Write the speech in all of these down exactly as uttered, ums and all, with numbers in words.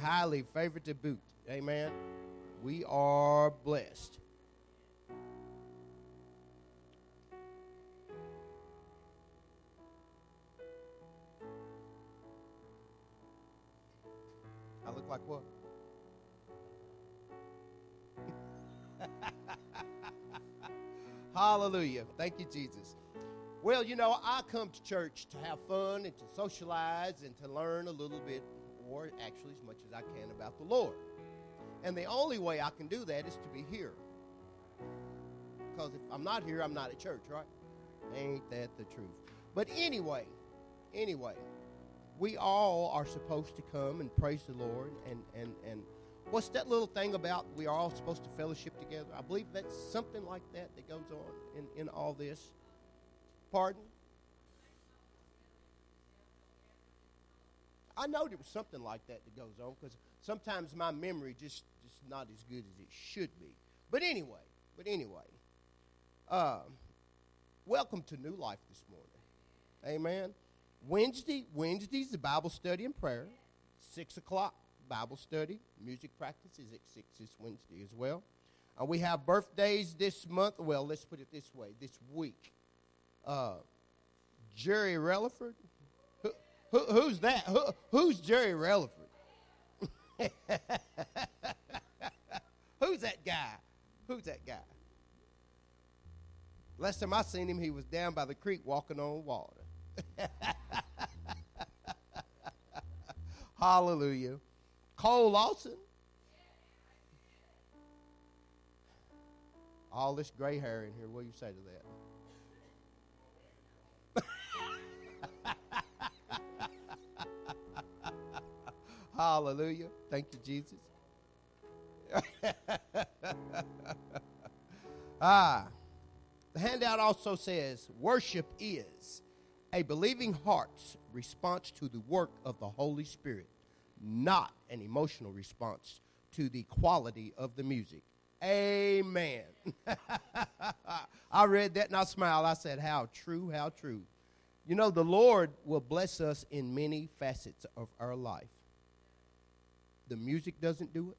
highly favored to boot. Amen. We are blessed. I look like what? Hallelujah. Thank you, Jesus. Well, you know, I come to church to have fun and to socialize and to learn a little bit, or actually as much as I can, about the Lord. And the only way I can do that is to be here. Because if I'm not here, I'm not at church, right? Ain't that the truth? But anyway, anyway, we all are supposed to come and praise the Lord. And, and, and what's that little thing about we are all supposed to fellowship together? I believe that's something like that that goes on in, in all this. Pardon? I know there was something like that that goes on because sometimes my memory just just not as good as it should be. But anyway, but anyway, uh, welcome to New Life this morning. Amen. Wednesday, Wednesday's the Bible study and prayer. Six o'clock Bible study. Music practice is at six this Wednesday as well. Uh, we have birthdays this month. Well, let's put it this way: this week. Uh, Jerry Relaford. Who, who, who's that? Who, who's Jerry Relaford? Who's that guy? Who's that guy? Last time I seen him, he was down by the creek walking on water. Hallelujah. Cole Lawson. All this gray hair in here. What do you say to that? Hallelujah. Thank you, Jesus. ah, the handout also says, worship is a believing heart's response to the work of the Holy Spirit, not an emotional response to the quality of the music. Amen. I read that and I smiled. I said, how true, how true. You know, the Lord will bless us in many facets of our life. The music doesn't do it.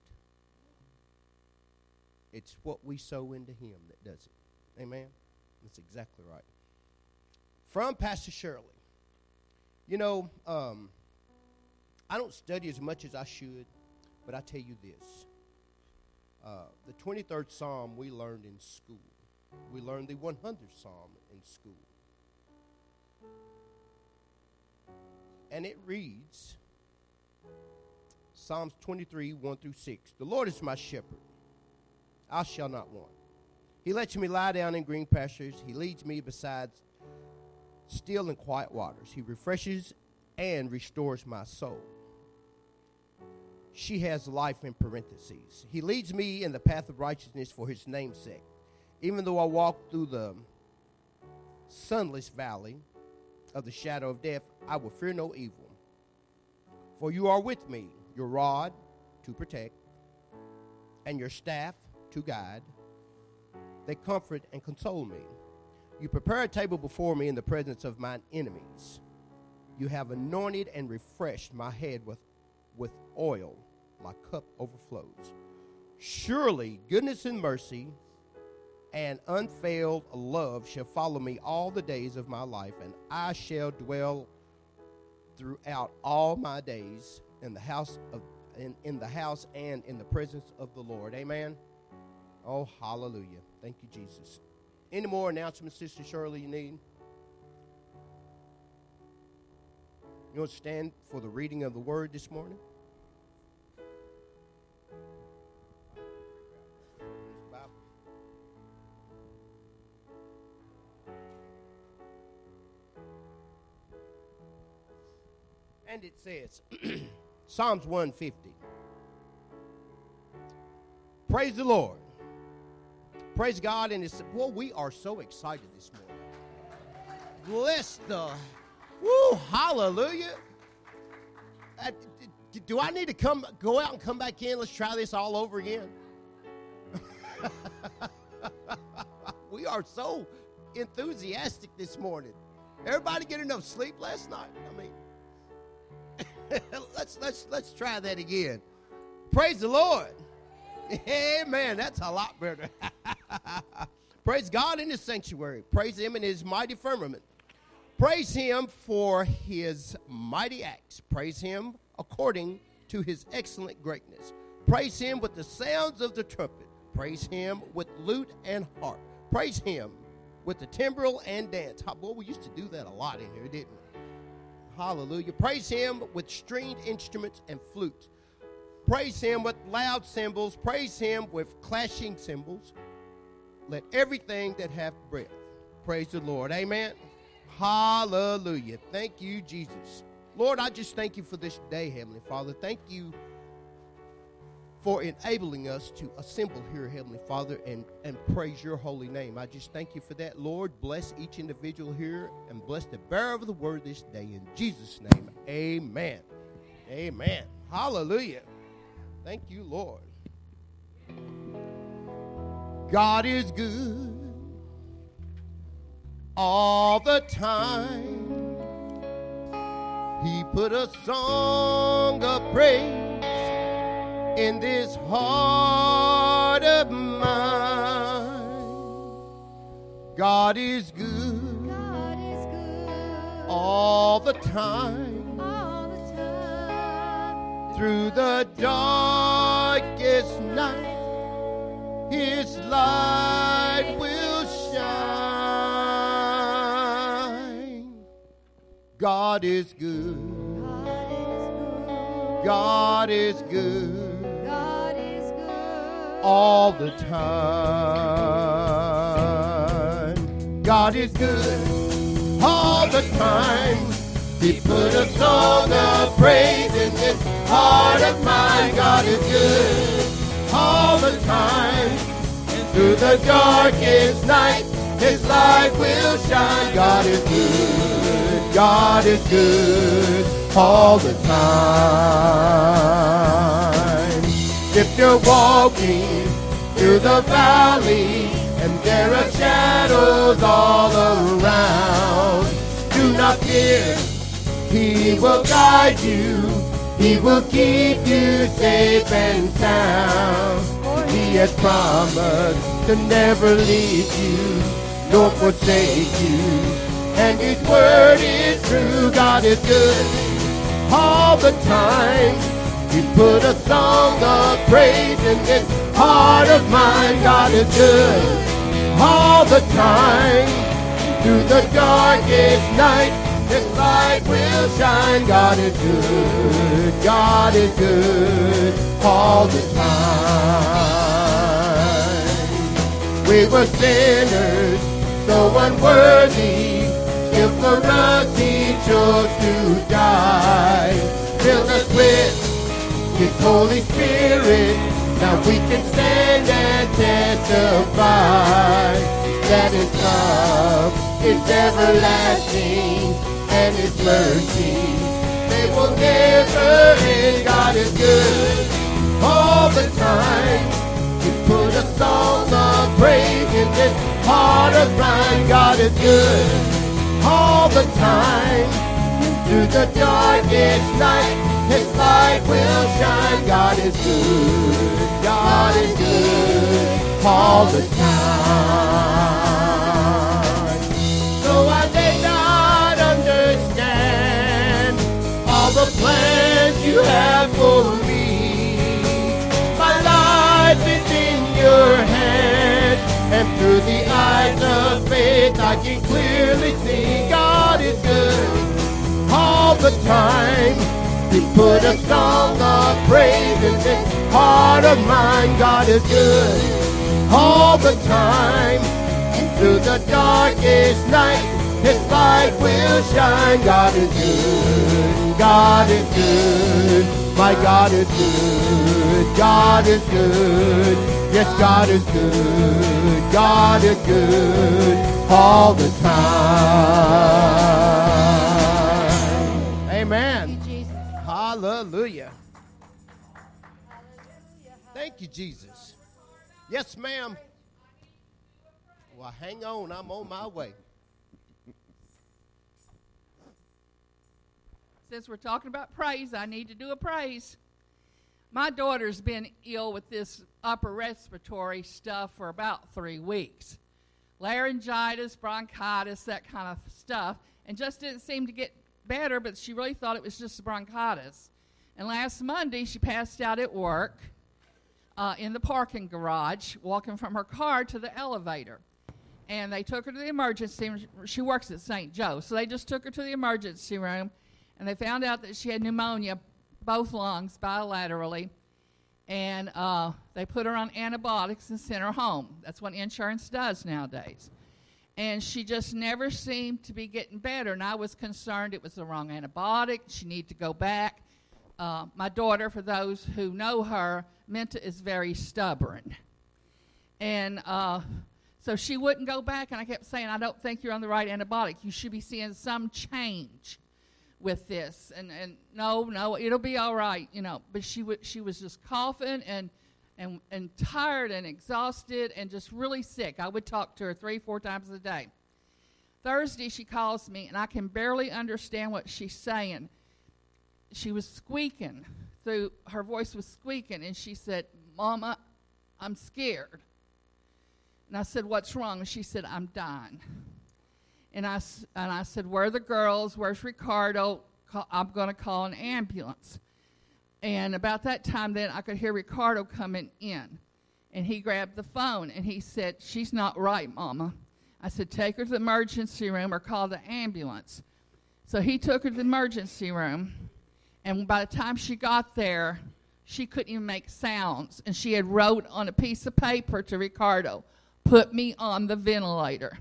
It's what we sow into him that does it. Amen? That's exactly right. From Pastor Shirley. You know, um, I don't study as much as I should, but I tell you this. Uh, the twenty-third Psalm we learned in school. We learned the one hundredth Psalm in school. And it reads, Psalms twenty-three, one through six. The Lord is my shepherd. I shall not want. He lets me lie down in green pastures. He leads me beside still and quiet waters. He refreshes and restores my soul. She has life in parentheses. He leads me in the path of righteousness for his name's sake. Even though I walk through the sunless valley of the shadow of death, I will fear no evil. For you are with me, your rod to protect, and your staff to guide. They comfort and console me. You prepare a table before me in the presence of mine enemies. You have anointed and refreshed my head with, with oil. My cup overflows. Surely goodness and mercy and unfailed love shall follow me all the days of my life, and I shall dwell throughout all my days in the house of in, in the house and in the presence of the Lord. Amen. Oh, hallelujah. Thank you, Jesus. Any more announcements, Sister Shirley, you need? You want to stand for the reading of the word this morning? And it says, Psalms one fifty. Praise the Lord. Praise God. And it's, well, we are so excited this morning. Bless the, woo, hallelujah. Uh, d- do I need to come, go out and come back in? Let's try this all over again. We are so enthusiastic this morning. Everybody get enough sleep last night? I mean, let's let's let's try that again. Praise the Lord. Amen. That's a lot better. Praise God in his sanctuary. Praise him in his mighty firmament. Praise him for his mighty acts. Praise him according to his excellent greatness. Praise him with the sounds of the trumpet. Praise him with lute and harp. Praise him with the timbrel and dance. Boy, we used to do that a lot in here, didn't we? Hallelujah. Praise him with stringed instruments and flutes. Praise him with loud cymbals. Praise him with clashing cymbals. Let everything that hath breath praise the Lord. Amen. Hallelujah. Thank you, Jesus. Lord, I just thank you for this day, Heavenly Father. Thank you for enabling us to assemble here, Heavenly Father, and, and praise your holy name. I just thank you for that, Lord. Bless each individual here and bless the bearer of the word this day. In Jesus' name, amen. Amen. Hallelujah. Thank you, Lord. God is good all the time. He put a song of praise in this heart of mine. God is good, God is good all the time. all the time. Through the darkest night, his light will shine. God is good. God is good. God is good God is good all the time. God is good all the time. He put a song of praise in this heart of mine. God is good all the time. And through the darkest night, his light will shine. God is good. God is good all the time. If you're walking through the valley and there are shadows all around, do not fear. He will guide you. He will keep you safe and sound. He has promised to never leave you nor forsake you. And his word is true. God is good all the time. He put a song of praise in this heart of mine. God is good all the time. Through the darkest night, his light will shine. God is good. God is good all the time. We were sinners, so unworthy. Still for us he chose to die. Fill us with his Holy Spirit. Now we can stand and testify that his love is everlasting and his mercy, they will never end. God is good all the time. He put a song of praise in this heart of mine. God is good all the time. Through the darkest night, his light will shine. God is good. God is good all the time. So I may not understand all the plans you have for me. My life is in your hands, and through the eyes of faith I can clearly see God is good all the time. He put a song of praise in this heart of mine. God is good all the time. And through the darkest night, his light will shine. God is good. God is good. My God is good. God is good. Yes, God is good. God is good all the time. Amen. Thank you, Jesus. Hallelujah. Thank you, Jesus. Yes, ma'am. Well, hang on. I'm on my way. Since we're talking about praise, I need to do a praise. My daughter's been ill with this upper respiratory stuff for about three weeks. Laryngitis, bronchitis, that kind of stuff, and just didn't seem to get better, but she really thought it was just bronchitis. And last Monday, she passed out at work uh, in the parking garage, walking from her car to the elevator. And they took her to the emergency room. She works at Saint Joe, so they just took her to the emergency room, and they found out that she had pneumonia, both lungs, bilaterally, and uh, they put her on antibiotics and sent her home. That's what insurance does nowadays. And she just never seemed to be getting better, and I was concerned it was the wrong antibiotic. She needed to go back. Uh, my daughter, for those who know her, Minta is very stubborn. And uh, so she wouldn't go back, and I kept saying, I don't think you're on the right antibiotic. You should be seeing some change with this, and, and no, no, it'll be all right, you know. But she w- she was just coughing and, and and tired and exhausted and just really sick. I would talk to her three, four times a day. Thursday, she calls me, and I can barely understand what she's saying. She was squeaking through, her voice was squeaking, and she said, Mama, I'm scared. And I said, what's wrong? And she said, I'm dying. And I, and I said, where are the girls? Where's Ricardo? Call, I'm going to call an ambulance. And about that time then, I could hear Ricardo coming in. And he grabbed the phone, and he said, she's not right, Mama. I said, take her to the emergency room or call the ambulance. So he took her to the emergency room. And by the time she got there, she couldn't even make sounds. And she had wrote on a piece of paper to Ricardo, put me on the ventilator.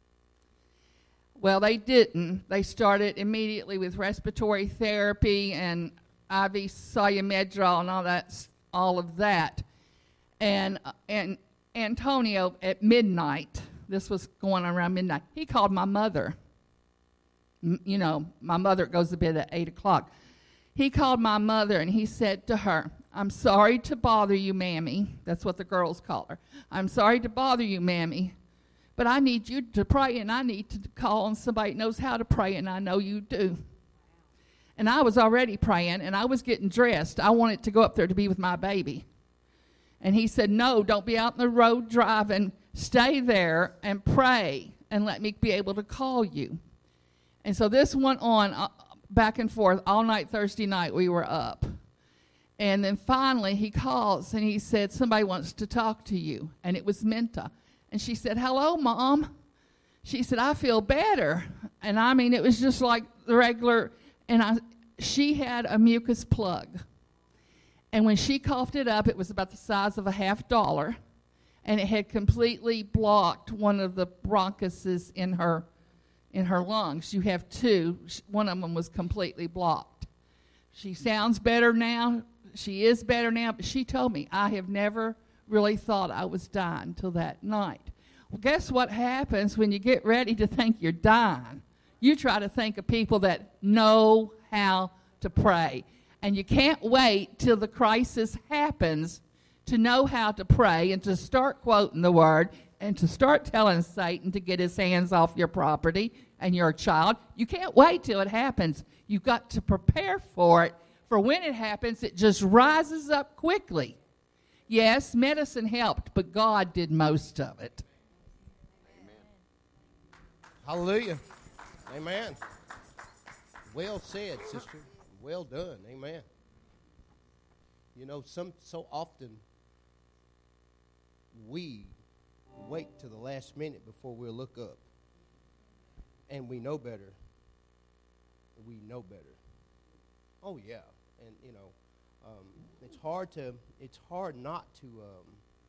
Well, they didn't. They started immediately with respiratory therapy and I V Solumedrol and all that, all of that. And uh, and Antonio at midnight, this was going on around midnight, he called my mother. M- you know, my mother goes to bed at eight o'clock. He called my mother and he said to her, I'm sorry to bother you, Mammy. That's what the girls call her. I'm sorry to bother you, Mammy. But I need you to pray, and I need to call on somebody that knows how to pray, and I know you do. And I was already praying, and I was getting dressed. I wanted to go up there to be with my baby. And he said, no, don't be out in the road driving. Stay there and pray and let me be able to call you. And so this went on uh, back and forth all night Thursday night. We were up. And then finally he calls, and he said, somebody wants to talk to you. And it was Minta. And she said, hello, Mom. She said, I feel better. And I mean, it was just like the regular, and I, she had a mucus plug. And when she coughed it up, it was about the size of a half dollar, and it had completely blocked one of the bronchuses in her, in her lungs. You have two. One of them was completely blocked. She sounds better now. She is better now, but she told me, I have never really thought I was dying until that night. Well, guess what happens when you get ready to think you're dying? You try to think of people that know how to pray. And you can't wait till the crisis happens to know how to pray and to start quoting the word and to start telling Satan to get his hands off your property and your child. You can't wait till it happens. You've got to prepare for it. For when it happens, it just rises up quickly. Yes, medicine helped, but God did most of it. Amen. Hallelujah. Amen. Well said, sister. Well done. Amen. You know, some so often we wait to the last minute before we'll look up. And we know better. We know better. Oh, yeah. And, you know, Um, it's hard to it's hard not to um,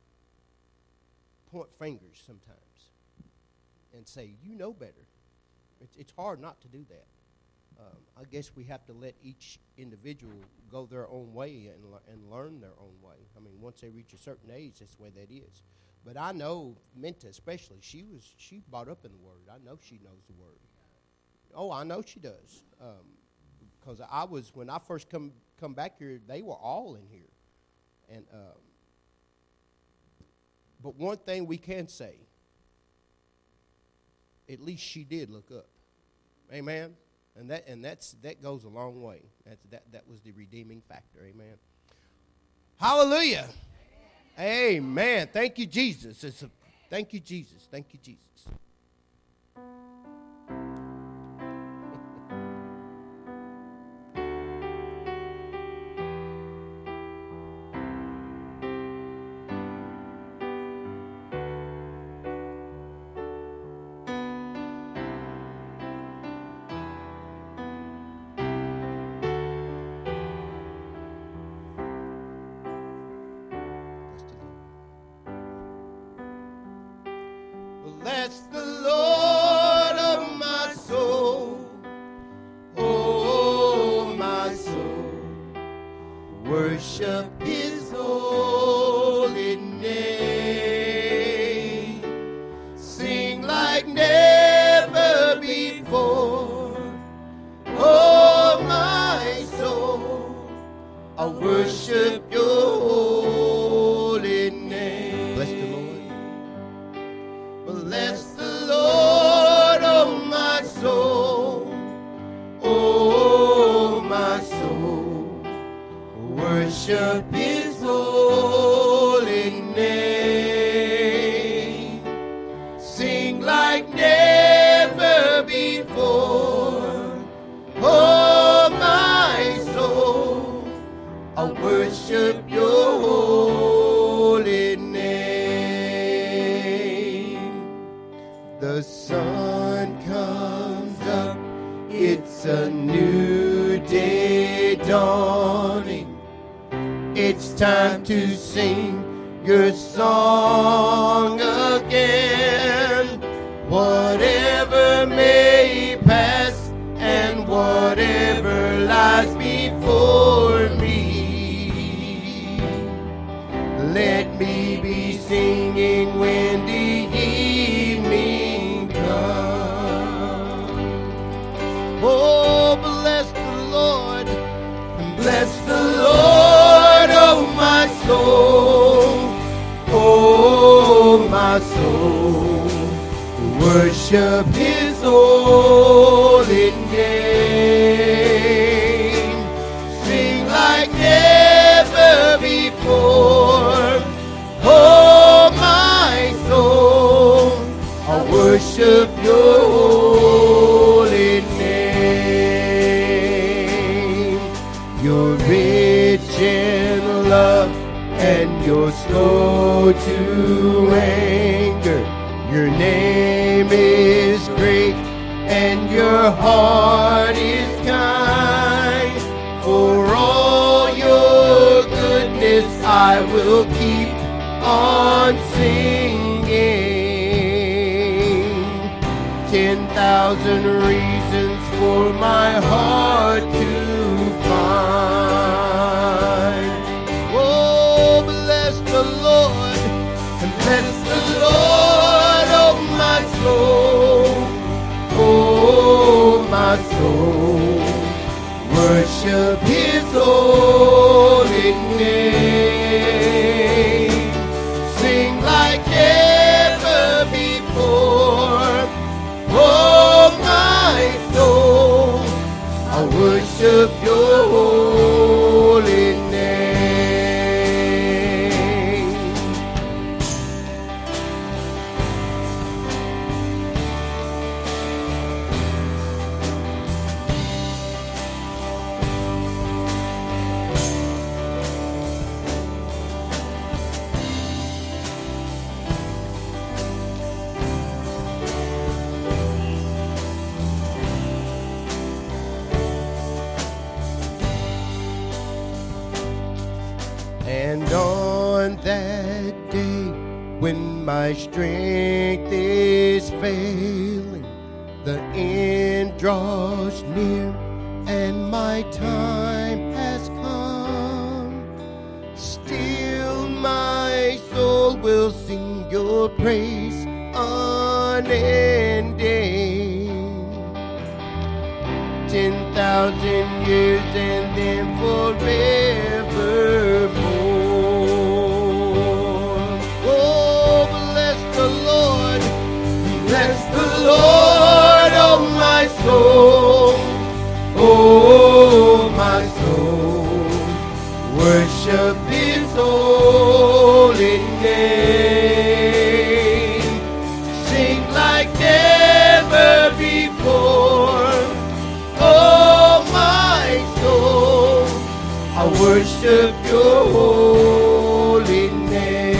point fingers sometimes and say, you know better. It's, it's hard not to do that. Um, I guess we have to let each individual go their own way and le- and learn their own way. I mean, once they reach a certain age, that's the way that is. But I know Minta especially, she was she brought up in the Word. I know she knows the Word. Oh, I know she does. Because um, I was, when I first come come back here, they were all in here. And um, but one thing we can say, at least she did look up. Amen. And that and that's that goes a long way. That's that that was the redeeming factor. Amen. Hallelujah. Amen. Thank you, Jesus. It's a, thank you, Jesus. Thank you, Jesus. Bless the Lord of my soul, oh my soul, worship his holy name, sing like never before, oh my soul, I worship your holy name. Bless the Lord. Bless the Lord, oh my soul, oh my soul, worship his holy name, sing like never before, oh my soul, I worship your holy name. The sun comes up, it's a new day dawning. It's time to sing your song again. Whatever may pass and whatever lies before me, let me be singing when the evening comes. Oh, bless the Lord, bless the Lord, oh my soul, oh my soul, worship his holy name, sing like never before, oh my soul, I worship your holy name. You're rich in love and you're slow to anger. Your name is great and your heart is kind. For all your goodness I will keep on singing. Ten thousand reasons for my heart to find. Oh, bless the Lord, and bless the Lord, oh my soul, oh my soul, worship his holy name, sing like never before, oh my soul, I worship your holy name. And on that day when my strength is failing, the end draws near and my time has come, still my soul will sing your praise unending. Ten thousand years and then forevermore. Oh, bless the Lord, bless the Lord, oh my soul, oh my soul, worship his holy name. Sing like never before. Oh, my soul, I worship your holy name.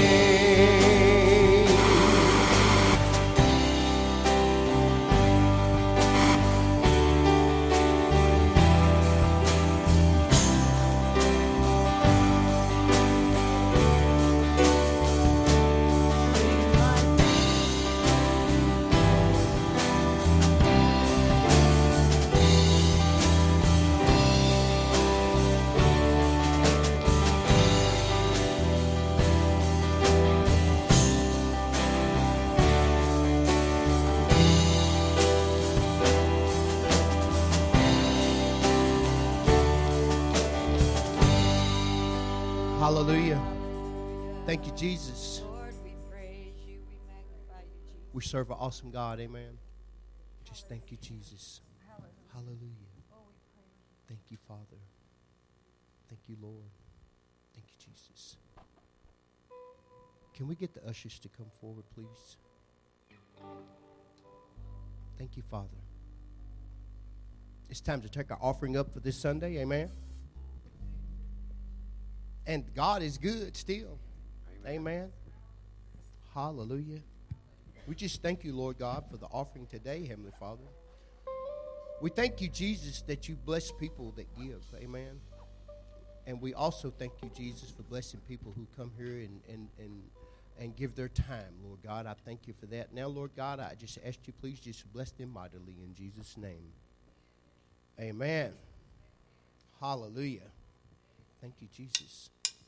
Hallelujah. Thank you, Jesus. Lord, we praise you. We magnify you, Jesus. We serve an awesome God. Amen. Just thank you, Jesus. Hallelujah. Thank you, Father. Thank you, Lord. Thank you, Jesus. Can we get the ushers to come forward, please? Thank you, Father. It's time to take our offering up for this Sunday. Amen. And God is good still. Amen. Amen. Hallelujah. We just thank you, Lord God, for the offering today, Heavenly Father. We thank you, Jesus, that you bless people that give. Amen. And we also thank you, Jesus, for blessing people who come here and, and, and, and give their time, Lord God. I thank you for that. Now, Lord God, I just ask you, please just bless them mightily in Jesus' name. Amen. Hallelujah. Thank you, Jesus.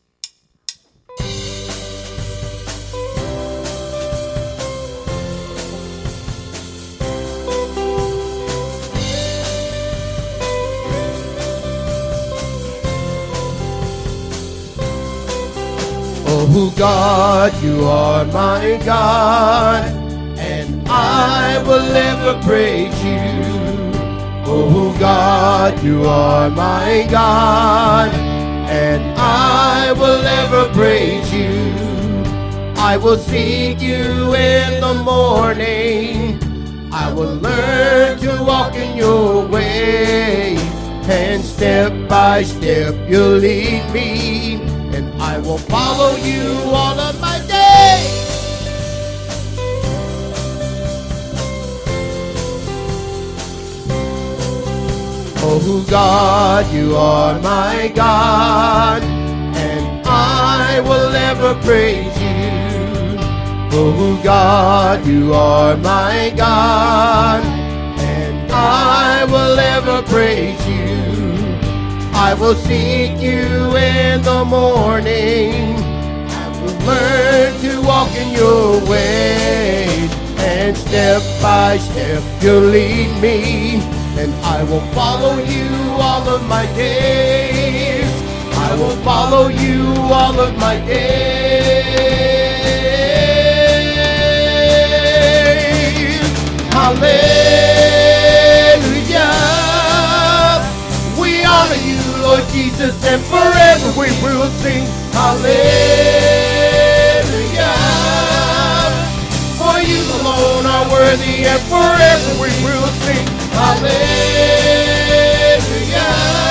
Oh God, you are my God, and I will ever praise you. Oh God, you are my God, and I will ever praise you. I will seek you in the morning. I will learn to walk in your way, and step by step you'll lead me, and I will follow you all of my days. Oh God, you are my God, and I will ever praise you. Oh God, you are my God, and I will ever praise you. I will seek you in the morning. I will learn to walk in your ways, and step by step you'll lead me, and I will follow you all of my days. I will follow you all of my days. Hallelujah. We honor you, Lord Jesus, and forever we will sing hallelujah. For you alone are worthy, and forever we will sing hallelujah.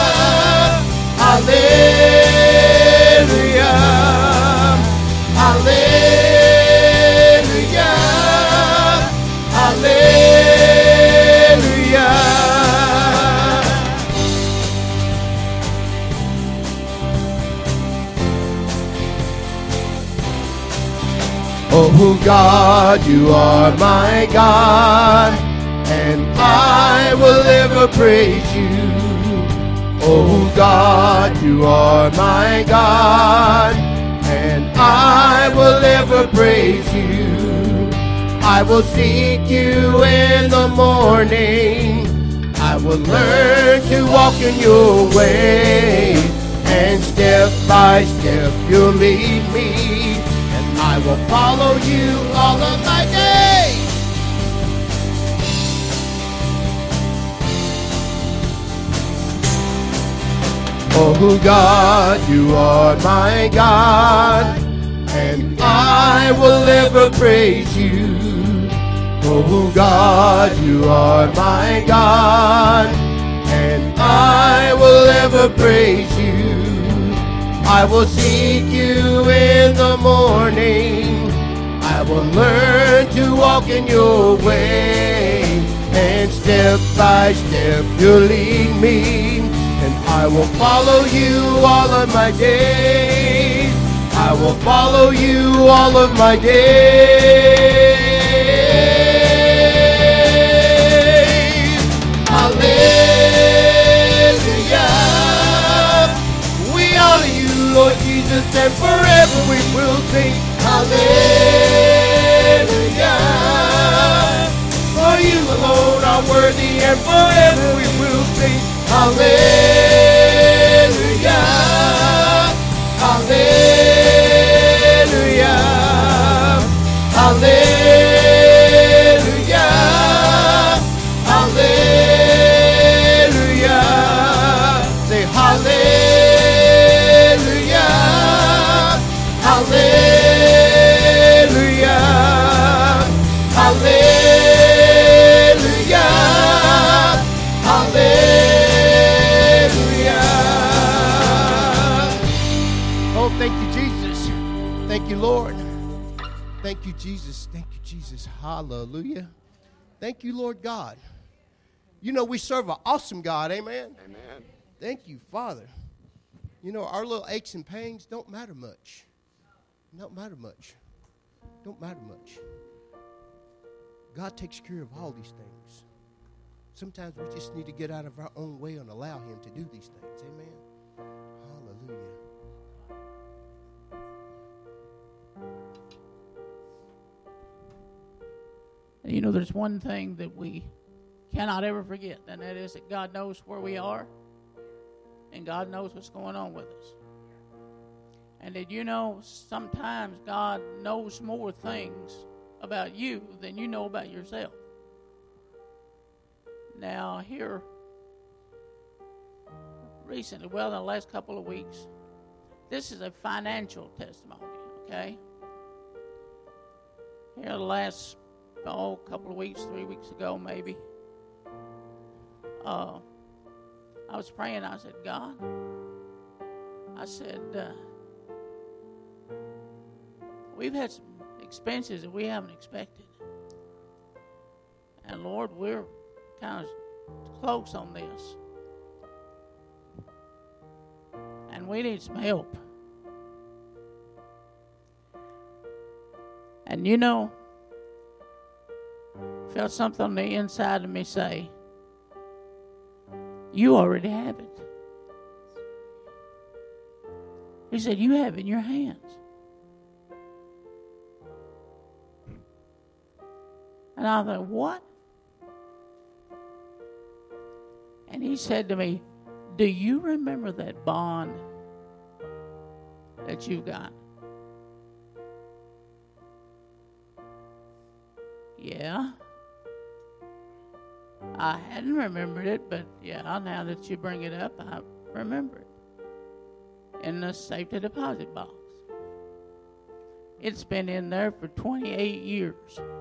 Hallelujah. Hallelujah. Hallelujah. Oh God, you are my God, and I will ever praise you. Oh God, you are my God, and I will ever praise you. I will seek you in the morning. I will learn to walk in your ways, and step by step you'll lead me, and I will follow you all of my days. Oh God, you are my God, and I will ever praise you. Oh God, you are my God, and I will ever praise you. I will seek you in the morning. I will learn to walk in your way, and step by step you'll lead me, and I will follow you all of my days. I will follow you all of my days. Hallelujah. We honor you, Lord Jesus, and forever we will sing hallelujah. For you alone are worthy, and forever we will sing hallelujah. Hallelujah. Hallelujah. Hallelujah. Say hallelujah. Hallelujah. Hallelujah. Hallelujah. Oh, thank you, Jesus. Thank you, Lord. Thank you, Jesus. Thank you, Jesus. Hallelujah. Thank you, Lord God. You know, we serve an awesome God. Amen. Amen. Thank you, Father. You know, our little aches and pains don't matter much. Don't matter much. Don't matter much. God takes care of all these things. Sometimes we just need to get out of our own way and allow him to do these things. Amen. Hallelujah. You know, there's one thing that we cannot ever forget, and that is that God knows where we are, and God knows what's going on with us. And did you know sometimes God knows more things about you than you know about yourself? Now, here recently, well, in the last couple of weeks, this is a financial testimony, okay? Here the last, oh, couple of weeks, three weeks ago maybe, uh, I was praying. I said, God, I said, uh, we've had some expenses that we haven't expected. And Lord, we're kind of close on this. And we need some help. And you know, felt something on the inside of me say, you already have it. He said, you have it in your hands. And I thought, what? And he said to me, do you remember that bond that you've got? Yeah. I hadn't remembered it, but yeah, now that you bring it up, I remember it. In the safety deposit box. It's been in there for twenty-eight years.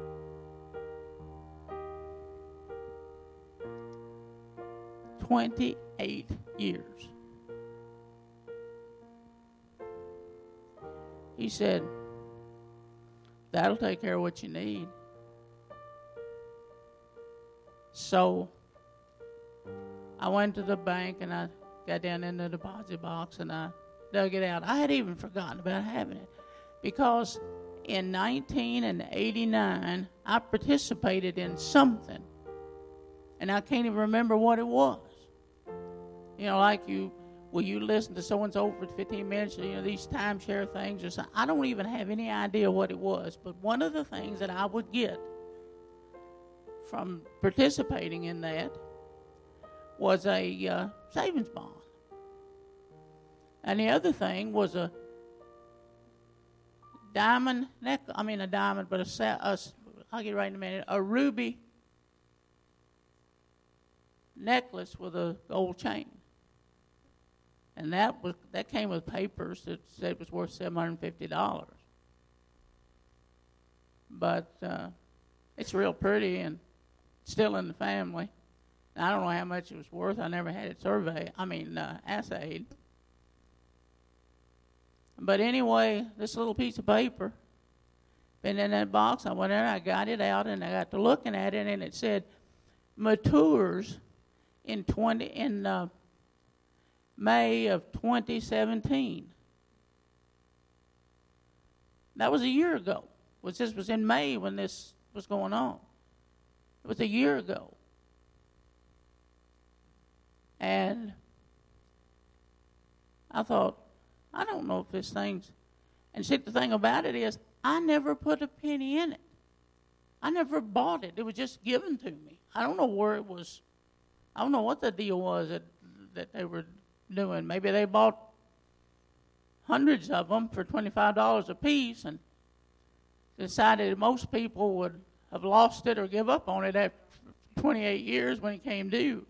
twenty-eight years. He said, that'll take care of what you need. So I went to the bank and I got down in the deposit box and I dug it out. I had even forgotten about having it because in nineteen eighty-nine I participated in something and I can't even remember what it was. You know, like you, will you listen to so-and-so for fifteen minutes, you know, these timeshare things or something. I don't even have any idea what it was, but one of the things that I would get from participating in that was a uh, savings bond. And the other thing was a diamond neck, I mean a diamond, but a, a I'll get right in a minute, a ruby necklace with a gold chain. And And that was that came with papers that said it was worth seven hundred fifty dollars. But uh, it's real pretty and still in the family. I don't know how much it was worth. I never had it surveyed. I mean, uh, assayed. But anyway, this little piece of paper been in that box. I went in, I got it out, and I got to looking at it, and it said matures in twenty in uh, May of twenty seventeen. That was a year ago. Was this was in May when this was going on? It was a year ago. And I thought, I don't know if this thing's... And see, the thing about it is, I never put a penny in it. I never bought it. It was just given to me. I don't know where it was. I don't know what the deal was that, that they were doing. Maybe they bought hundreds of them for twenty-five dollars a piece and decided that most people would have lost it or give up on it after twenty-eight years when it came due.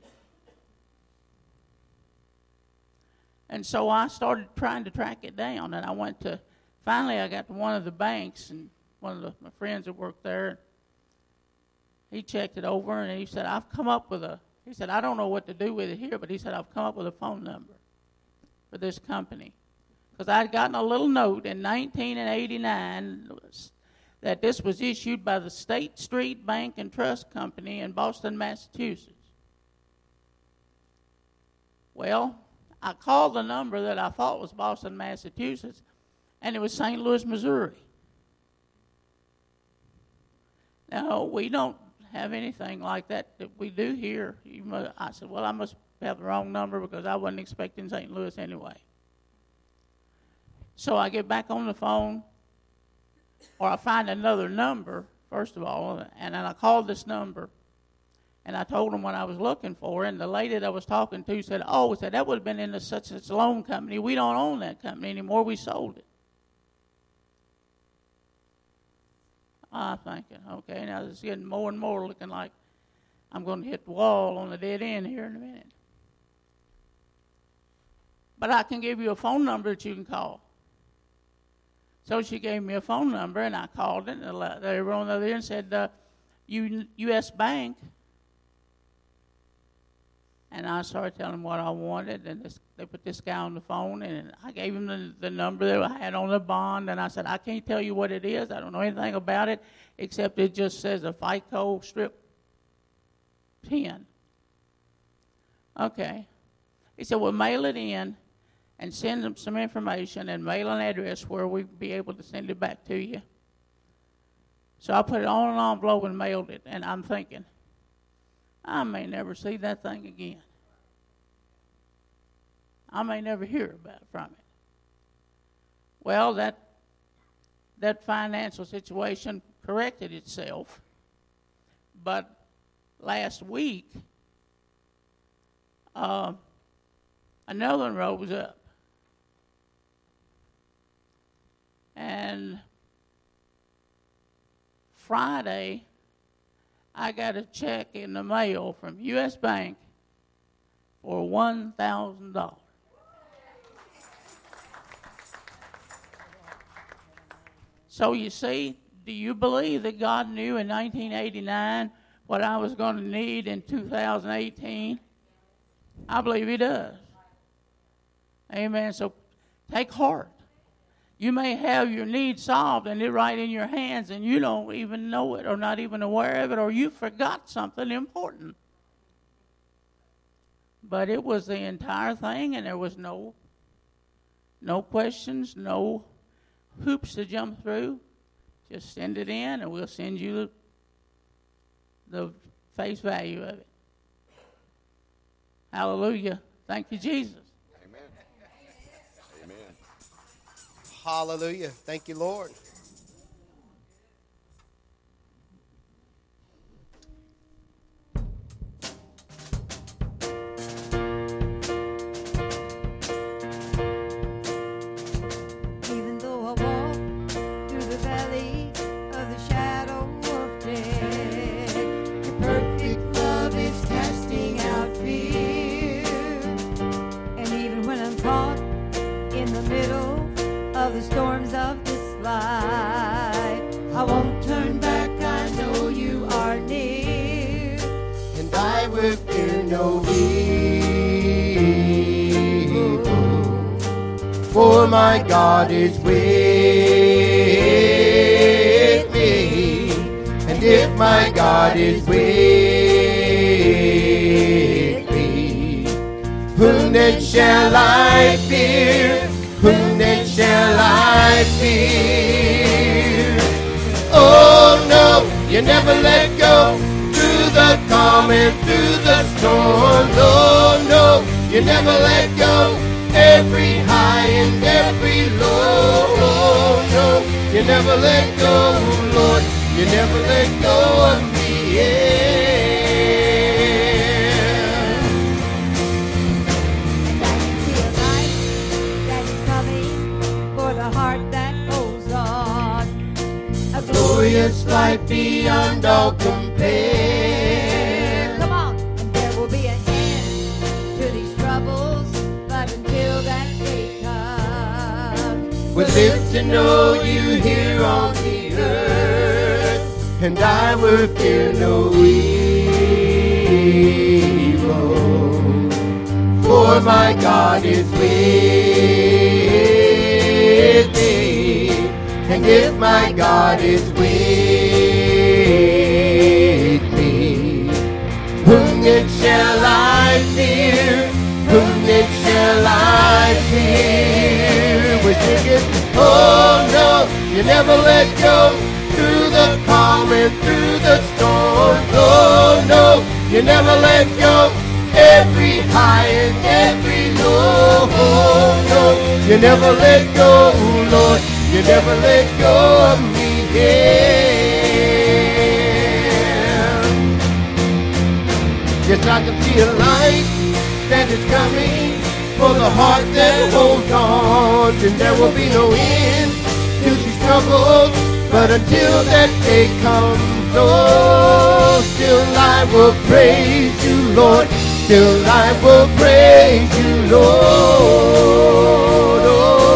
And so I started trying to track it down, and I went to, finally I got to one of the banks, and one of the, my friends that worked there, he checked it over, and he said, I've come up with a, he said, I don't know what to do with it here, but he said, I've come up with a phone number for this company. Because I'd gotten a little note in nineteen eighty-nine that this was issued by the State Street Bank and Trust Company in Boston, Massachusetts. Well, I called the number that I thought was Boston, Massachusetts, and it was Saint Louis, Missouri. Now, we don't have anything like that that we do here. You must, I said, well, I must have the wrong number because I wasn't expecting Saint Louis anyway. So I get back on the phone, or I find another number, first of all, and then I called this number, and I told them what I was looking for, and the lady that I was talking to said, oh, said that would have been in the such and such loan company. We don't own that company anymore. We sold it. I'm thinking, okay, now this is getting more and more looking like I'm going to hit the wall on the dead end here in a minute. But I can give you a phone number that you can call. So she gave me a phone number, and I called it, and they were on the other end and said, uh, U S Bank. And I started telling them what I wanted, and this, they put this guy on the phone, and I gave him the, the number that I had on the bond, and I said, I can't tell you what it is. I don't know anything about it, except it just says a FICO strip pin. Okay. He said, well, mail it in and send them some information and mail an address where we'd be able to send it back to you. So I put it on an envelope and mailed it, and I'm thinking, I may never see that thing again. I may never hear about it from it. Well, that that financial situation corrected itself, but last week, uh, another one rose up. And Friday, I got a check in the mail from U S Bank for one thousand dollars. So you see, do you believe that God knew in nineteen eighty-nine what I was going to need in two thousand eighteen? I believe he does. Amen. So take heart. You may have your need solved and it right in your hands and you don't even know it or not even aware of it, or you forgot something important. But it was the entire thing, and there was no no questions, no hoops to jump through. Just send it in and we'll send you the, the face value of it. Hallelujah. Thank you, Jesus. Hallelujah. Thank you, Lord. Even though I walk through the valley of the shadow of death, your perfect love is casting out fear. And even when I'm caught fly. I won't turn back, I know you are near. And I will fear no evil, for my God is with me. And if my God is with me, whom then shall I fear? Whom then shall I fear? Oh no, you never let go. Through the calm and through the storm. Oh no, you never let go. Every high and every low. Oh no, you never let go, Lord. You never let go of me. Yeah. And I can see a light that is coming for the heart that holds on. A Glorious light beyond all compare. Come on. And there will be an end to these troubles, but until that day comes, Would live to know you here on the earth, and I will fear no evil, for my God is with me. And if my God is with me, whom then shall I fear? Whom then shall I fear? We're singing, oh no, you never let go. Through the calm and through the storm. Oh no, you never let go. Every high and every low. Oh no, you never let go, Lord. You never let go of me. Yeah. Yes, I can see a light that is coming for the heart that holds on. And there will be no end to these troubles, but until that day comes, oh, still I will praise you, Lord. Still I will praise you, Lord.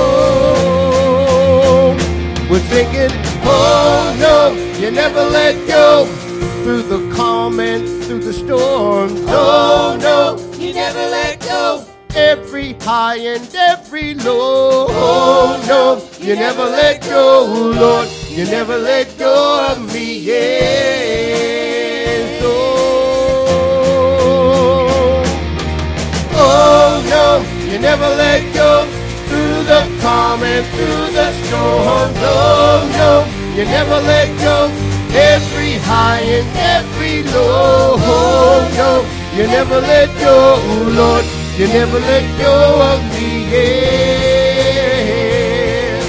Oh, we're singing, oh no, you never let go. Through the calm and through the storm. Oh no, you never let go. Every high and every low. Oh no, you never let go, Lord. You never let go of me. Yes. Oh, oh no, you never let go. Through the calm and through the storm. Oh no, you never let go. Every high and every low. Oh no, you never let go, Lord. You never let go of me, yeah.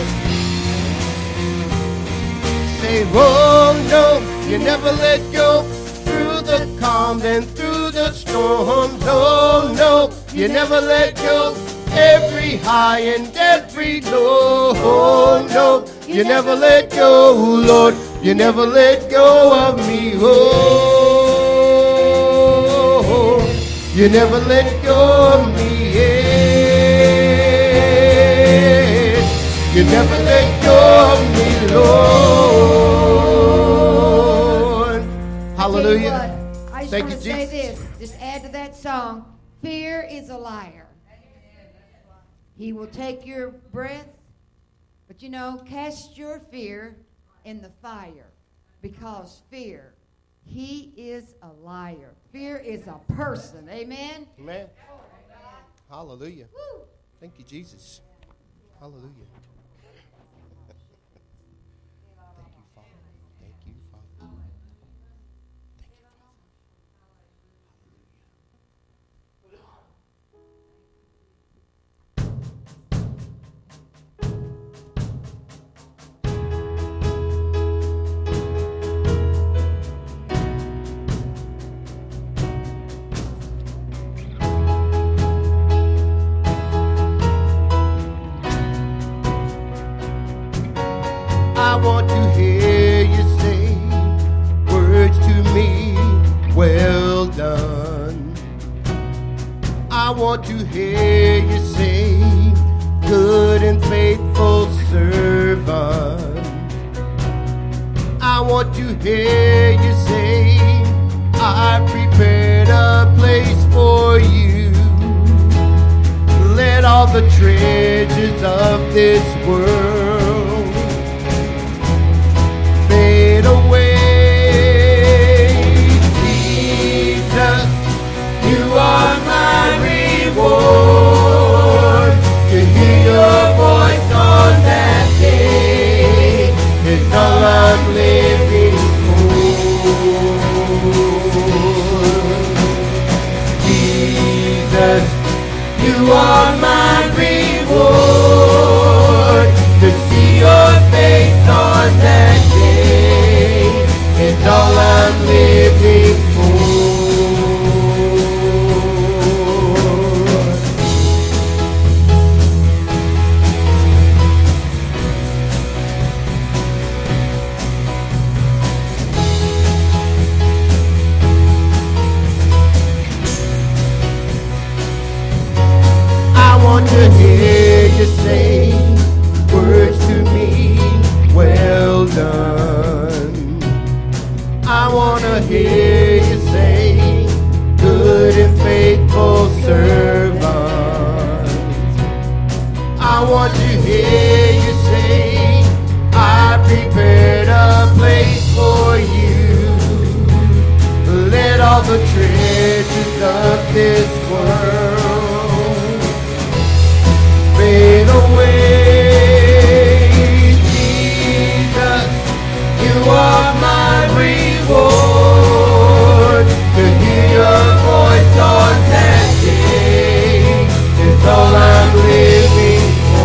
Say, oh no, you never let go. Through the calm and through the storm. Oh no, you never let go. Every high and every low. Oh no, you never let go, Lord. You never let go of me, oh. You never let go of me, yeah. You never let go of me, Lord. Hallelujah. What, I just Thank want you, to say Jesus. this. Just add to that song. Fear is a liar. He will take your breath, but you know, cast your fear in the fire, because fear, he is a liar. Fear is a person. Amen? Amen. Hallelujah. Woo. Thank you, Jesus. Hallelujah. Thank you, Father. Thank you, Father. Thank you, Father. I want to hear you say words to me, well done. I want to hear you say, good and faithful servant. want to hear you say, I prepared a place for you. Let all the treasures of this world fade away. Jesus, you are my reward. To hear your voice on that day is all I'm living for. Jesus, you are my reward. To see your face on that day is all I'm living for. I want to hear you say words to me, well done. I want to hear you say, good and faithful servant. I want to hear you say, I prepared a place for you. Let all the treasures of this world fade away. Jesus, you are my reward. To hear your voice on that day is all I'm living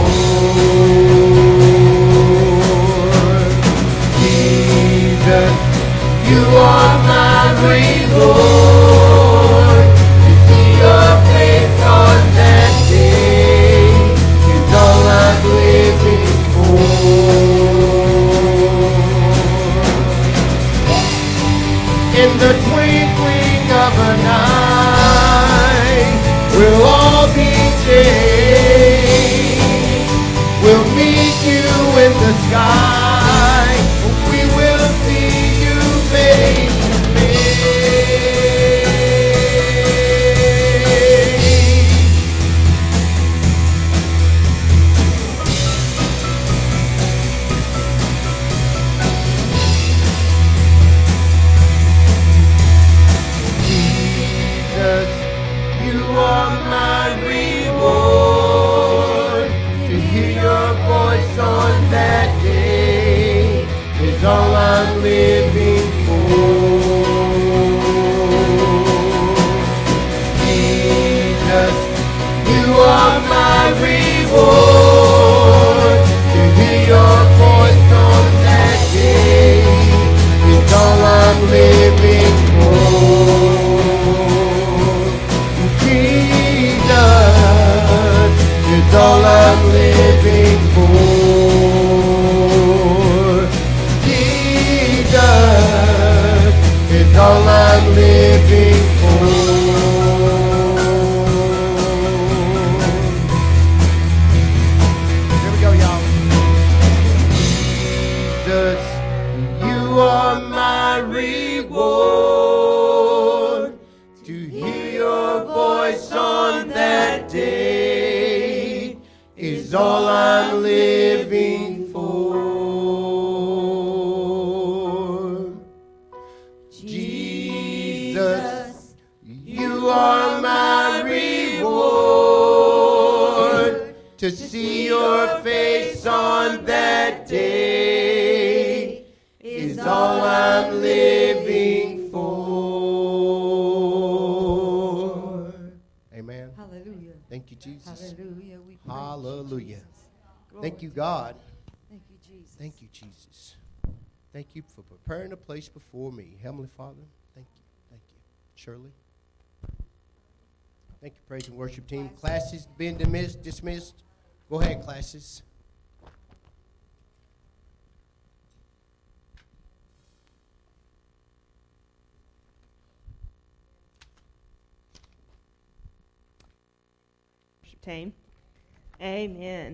for. Jesus, you are my reward. To see your face on that day is all I'm living for. In the twinkling of an eye, we'll all be changed. We'll meet you in the sky. We will see you face to Jesus, you are my reward. To hear your voice on that day is all I'm living for. Jesus, you are my reward. To hear your voice on that day is all I'm living for. Jesus is all I'm living for. Jesus is all I'm living for. Here we go, y'all. Jesus, you are my reward. To hear your voice on that day is all I'm living for. Jesus, you are my reward. To see your face on that day is all I'm living for. Amen. Hallelujah. Thank you, Jesus. Hallelujah. We praise Hallelujah. You, Jesus. Thank you, Glory to God. Thank you, Jesus. Thank you, Jesus. Thank you for preparing a place before me. Heavenly Father, thank you. Thank you. Shirley. Thank you, praise and worship team. Classes being dismissed. dismissed. Go ahead, classes. Team. Amen.